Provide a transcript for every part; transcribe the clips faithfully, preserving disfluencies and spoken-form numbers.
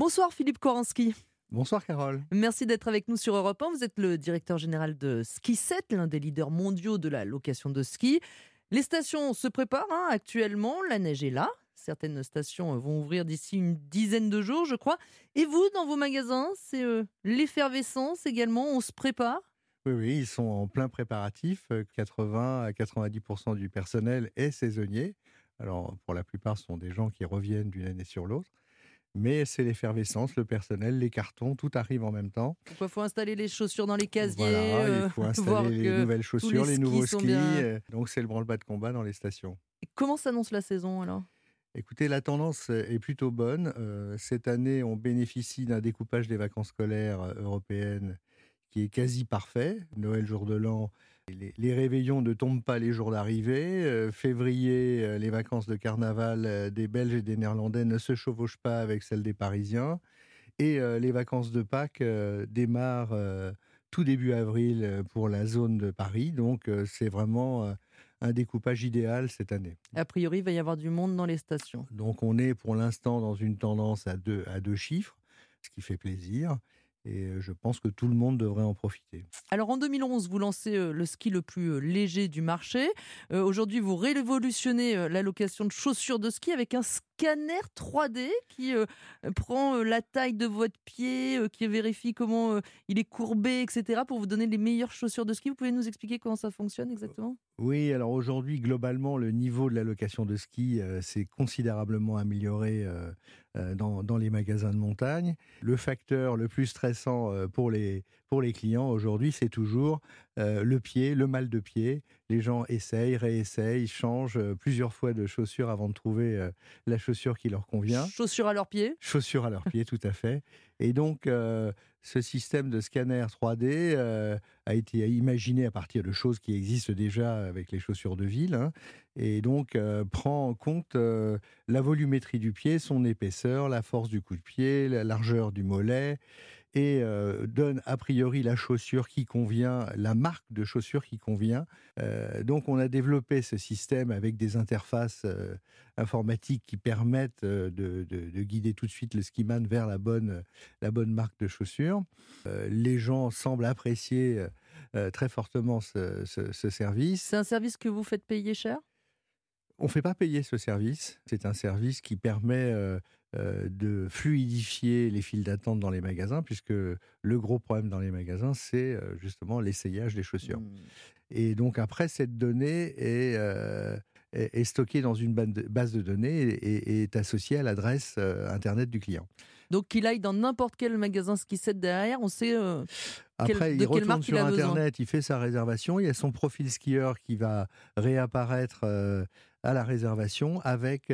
Bonsoir Philippe Koranski. Bonsoir Carole. Merci d'être avec nous sur Europe un. Vous êtes le directeur général de Ski sept, l'un des leaders mondiaux de la location de ski. Les stations se préparent hein, actuellement, la neige est là. Certaines stations vont ouvrir d'ici une dizaine de jours, je crois. Et vous, dans vos magasins, c'est euh, l'effervescence également, on se prépare ? Oui, oui, ils sont en plein préparatif. quatre-vingts à quatre-vingt-dix pour cent du personnel est saisonnier. Alors, pour la plupart, ce sont des gens qui reviennent d'une année sur l'autre. Mais c'est l'effervescence, le personnel, les cartons, tout arrive en même temps. Il faut installer les chaussures dans les casiers. Voilà, euh, il faut installer les nouvelles chaussures, les, les nouveaux skis. Bien... Donc, c'est le branle-bas de combat dans les stations. Et comment s'annonce la saison alors ? Écoutez, la tendance est plutôt bonne. Euh, cette année, on bénéficie d'un découpage des vacances scolaires européennes qui est quasi parfait. Noël, jour de l'an, les, les réveillons ne tombent pas les jours d'arrivée. Euh, février, euh, les vacances de carnaval euh, des Belges et des Néerlandais ne se chevauchent pas avec celles des Parisiens. Et euh, les vacances de Pâques euh, démarrent euh, tout début avril pour la zone de Paris. Donc, euh, c'est vraiment euh, un découpage idéal cette année. A priori, il va y avoir du monde dans les stations. Donc, on est pour l'instant dans une tendance à deux, à deux chiffres, ce qui fait plaisir. Et je pense que tout le monde devrait en profiter. Alors en deux mille onze, vous lancez euh, le ski le plus euh, léger du marché. Euh, aujourd'hui, vous révolutionnez euh, la location de chaussures de ski avec un scanner trois D qui euh, prend euh, la taille de votre pied, euh, qui vérifie comment euh, il est courbé, et cetera pour vous donner les meilleures chaussures de ski. Vous pouvez nous expliquer comment ça fonctionne exactement ? Oui, alors aujourd'hui, globalement, le niveau de la location de ski euh, s'est considérablement amélioré euh, euh, dans, dans les magasins de montagne. Le facteur le plus stressant euh, pour, les, pour les clients aujourd'hui, c'est toujours euh, le pied, le mal de pied. Les gens essayent, réessayent, changent euh, plusieurs fois de chaussures avant de trouver euh, la chaussure qui leur convient. Chaussures à leurs pieds ? Chaussures à leurs pieds, tout à fait. Et donc, euh, ce système de scanner trois D euh, a été imaginé à partir de choses qui existent déjà avec les chaussures de ville, hein, et donc euh, prend en compte euh, la volumétrie du pied, son épaisseur, la force du coup de pied, la largeur du mollet, et euh, donne a priori la chaussure qui convient, la marque de chaussure qui convient. Euh, donc on a développé ce système avec des interfaces euh, informatiques qui permettent euh, de, de, de guider tout de suite le skiman vers la bonne, la bonne marque de chaussure. Euh, les gens semblent apprécier euh, très fortement ce, ce, ce service. C'est un service que vous faites payer cher ? On ne fait pas payer ce service. C'est un service qui permet euh, euh, de fluidifier les files d'attente dans les magasins, puisque le gros problème dans les magasins, c'est euh, justement l'essayage des chaussures. Mmh. Et donc après, cette donnée est, euh, est, est stockée dans une base de données et, et est associée à l'adresse euh, Internet du client. Donc qu'il aille dans n'importe quel magasin Ski sept derrière, on sait euh, Après, quel, il de retourne quelle marque sur il a Internet, besoin. Il fait sa réservation, il y a son profil skieur qui va réapparaître euh, à la réservation avec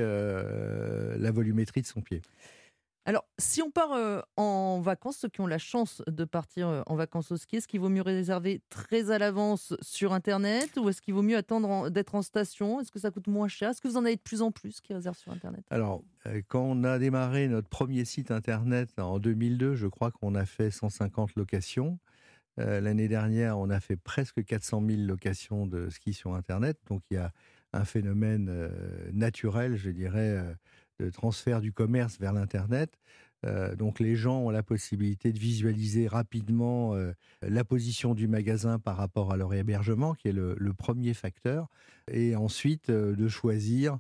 euh, la volumétrie de son pied. Alors, si on part euh, en vacances, ceux qui ont la chance de partir euh, en vacances au ski, est-ce qu'il vaut mieux réserver très à l'avance sur Internet ou est-ce qu'il vaut mieux attendre en, d'être en station ? Est-ce que ça coûte moins cher ? Est-ce que vous en avez de plus en plus qui réservent sur Internet ? Alors, euh, quand on a démarré notre premier site Internet en deux mille deux, je crois qu'on a fait cent cinquante locations. Euh, l'année dernière, on a fait presque quatre cent mille locations de ski sur Internet. Donc, il y a un phénomène euh, naturel, je dirais, euh, de transfert du commerce vers l'Internet. Euh, donc les gens ont la possibilité de visualiser rapidement euh, la position du magasin par rapport à leur hébergement, qui est le, le premier facteur, et ensuite euh, de choisir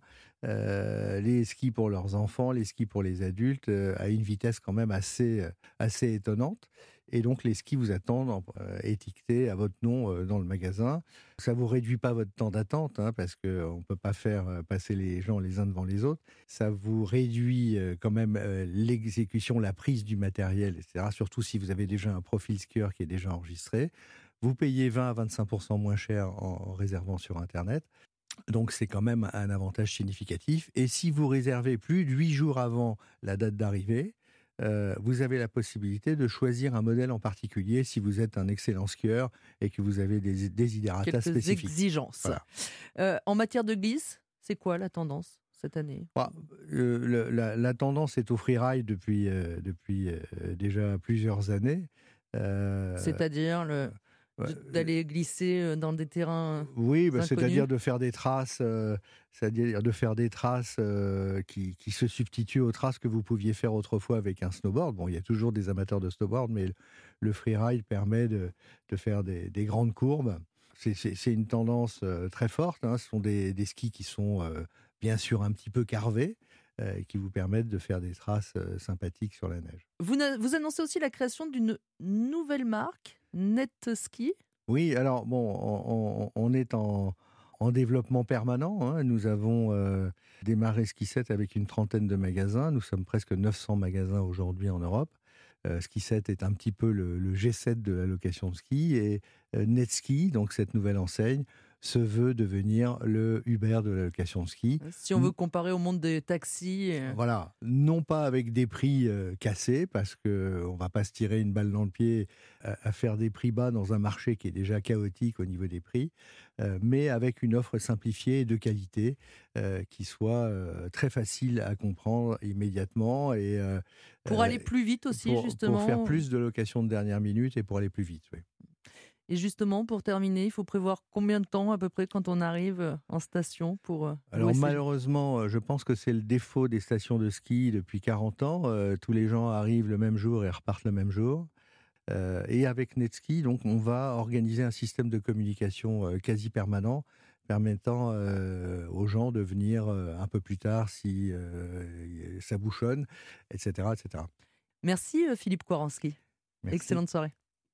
euh, les skis pour leurs enfants, les skis pour les adultes, euh, à une vitesse quand même assez, assez étonnante. Et donc les skis vous attendent euh, étiquetés à votre nom euh, dans le magasin. Ça ne vous réduit pas votre temps d'attente, hein, parce qu'on ne peut pas faire euh, passer les gens les uns devant les autres. Ça vous réduit euh, quand même euh, l'exécution, la prise du matériel, et cetera. Surtout si vous avez déjà un profil skieur qui est déjà enregistré. Vous payez vingt à vingt-cinq pour cent moins cher en, en réservant sur Internet. Donc c'est quand même un avantage significatif. Et si vous réservez plus de huit jours avant la date d'arrivée, Euh, vous avez la possibilité de choisir un modèle en particulier si vous êtes un excellent skieur et que vous avez des desiderata Quelques spécifiques. exigences. Voilà. Euh, en matière de glisse, c'est quoi la tendance cette année ? bah, euh, le, la, la tendance est au freeride depuis, euh, depuis euh, déjà plusieurs années. Euh, C'est-à-dire le... Ouais, d'aller glisser dans des terrains Oui, bah, inconnus. c'est-à-dire de faire des traces, euh, c'est-à-dire de faire des traces euh, qui, qui se substituent aux traces que vous pouviez faire autrefois avec un snowboard. Bon, il y a toujours des amateurs de snowboard, mais le, le freeride permet de, de faire des, des grandes courbes. C'est, c'est- c'est une tendance euh, très forte, hein. Ce sont des, des skis qui sont euh, bien sûr un petit peu carvés, euh, et qui vous permettent de faire des traces euh, sympathiques sur la neige. Vous, na- vous annoncez aussi la création d'une nouvelle marque, NetSki. Oui, alors bon, on, on- on est en, en développement permanent, hein. Nous avons euh, démarré Skisset avec une trentaine de magasins. Nous sommes presque neuf cents magasins aujourd'hui en Europe. Euh, Skisset est un petit peu le, le G sept de la location de ski, et euh, Netski, donc cette nouvelle enseigne, se veut devenir le Uber de la location de ski. Si on veut comparer au monde des taxis. euh, Voilà, non pas avec des prix euh, cassés, parce que on va pas se tirer une balle dans le pied à, à faire des prix bas dans un marché qui est déjà chaotique au niveau des prix, euh, mais avec une offre simplifiée et de qualité euh, qui soit euh, très facile à comprendre immédiatement, et euh, Pour euh, aller plus vite aussi, pour, pour faire justement. plus de location de dernière minute et pour aller plus vite. Oui. Et justement, pour terminer, il faut prévoir combien de temps à peu près quand on arrive euh, en station pour euh, Alors louer ses... malheureusement, euh, je pense que c'est le défaut des stations de ski depuis quarante ans. Euh, tous les gens arrivent le même jour et repartent le même jour. Euh, et avec Netski, donc, on va organiser un système de communication euh, quasi permanent, permettant euh, aux gens de venir euh, un peu plus tard si euh, ça bouchonne, et cetera, et cetera. Merci euh, Philippe Kouranski. Merci. Excellente soirée.